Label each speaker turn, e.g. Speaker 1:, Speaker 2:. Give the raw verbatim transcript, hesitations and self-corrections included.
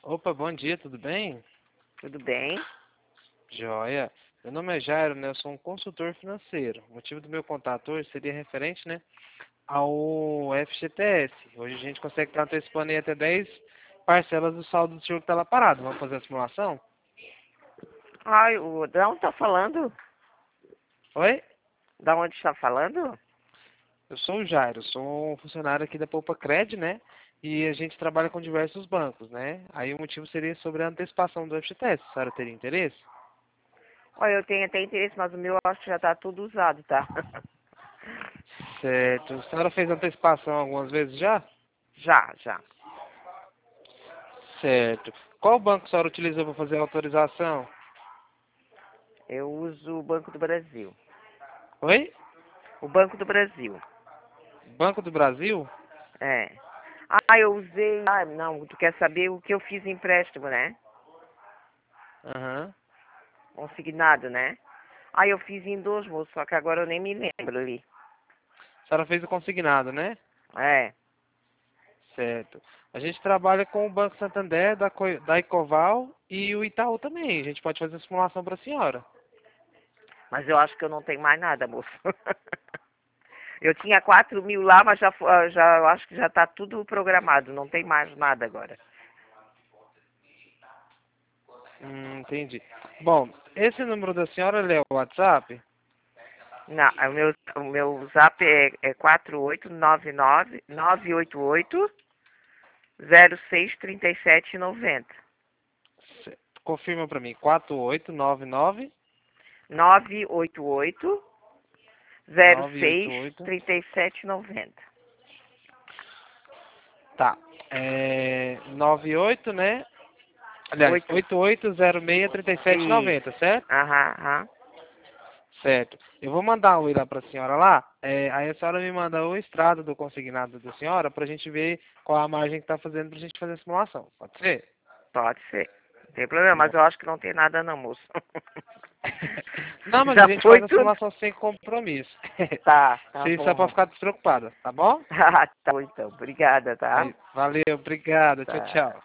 Speaker 1: Opa, bom dia, tudo bem?
Speaker 2: Tudo bem?
Speaker 1: Joia. Meu nome é Jairo, né? Eu sou um consultor financeiro. O motivo do meu contato hoje seria referente, né, ao F G T S. Hoje a gente consegue estar antecipando aí até dez parcelas do saldo do senhor que está lá parado. Vamos fazer a simulação?
Speaker 2: Ai, o, da onde tá falando?
Speaker 1: Oi?
Speaker 2: Da onde está falando?
Speaker 1: Eu sou o Jairo, sou um funcionário aqui da Poupa Cred, né? E a gente trabalha com diversos bancos, né? Aí o motivo seria sobre a antecipação do F G T S. A senhora teria interesse?
Speaker 2: Olha, eu tenho até interesse, mas o meu eu acho que já tá tudo usado, tá?
Speaker 1: Certo. A senhora fez antecipação algumas vezes já?
Speaker 2: Já, já.
Speaker 1: Certo. Qual banco a senhora utilizou para fazer a autorização?
Speaker 2: Eu uso o Banco do Brasil.
Speaker 1: Oi?
Speaker 2: O Banco do Brasil.
Speaker 1: Banco do Brasil?
Speaker 2: É. Ah, eu usei. Ah, não, tu quer saber o que eu fiz em empréstimo, né?
Speaker 1: Aham.
Speaker 2: Consignado, né? Ah, eu fiz em dois, moço, só que agora eu nem me lembro ali.
Speaker 1: A senhora fez o consignado, né?
Speaker 2: É.
Speaker 1: Certo. A gente trabalha com o Banco Santander, da, Co- da Ecoval e o Itaú também. A gente pode fazer a simulação para a senhora.
Speaker 2: Mas eu acho que eu não tenho mais nada, moço. Eu tinha quatro mil lá, mas já, fo- ah, já eu acho que já está tudo programado. Não tem mais nada agora.
Speaker 1: Hum, entendi. Bom, esse número da senhora ele é o WhatsApp?
Speaker 2: Não, o meu, o meu zap é, é quatro oito nove nove nove oito oito zero seis três sete nove zero.
Speaker 1: Certo. Confirma para mim. quatro oito nove nove
Speaker 2: nove oito oito zero
Speaker 1: nove oito
Speaker 2: seis
Speaker 1: oito.
Speaker 2: três sete nove zero.
Speaker 1: Tá. É nove oito, né? Aliás,
Speaker 2: oito.
Speaker 1: oito oito zero seis três sete nove
Speaker 2: Isso.
Speaker 1: zero, certo?
Speaker 2: Aham, aham.
Speaker 1: Certo. Eu vou mandar um oi lá para a senhora lá. É, aí a senhora me manda o extrato do consignado da senhora para a gente ver qual a margem que está fazendo para a gente fazer a simulação. Pode ser?
Speaker 2: Pode ser. Não tem problema,
Speaker 1: Bom.
Speaker 2: mas eu acho que não tem nada não, moço.
Speaker 1: Não, mas a
Speaker 2: Já
Speaker 1: gente
Speaker 2: foi
Speaker 1: faz a
Speaker 2: tudo.
Speaker 1: simulação sem compromisso.
Speaker 2: Tá, tá
Speaker 1: Sem só para
Speaker 2: bom.
Speaker 1: ficar despreocupada, tá bom?
Speaker 2: Ah, tá bom então. Obrigada, tá?
Speaker 1: Aí, valeu, obrigado. Tchau,
Speaker 2: Tá.
Speaker 1: tchau.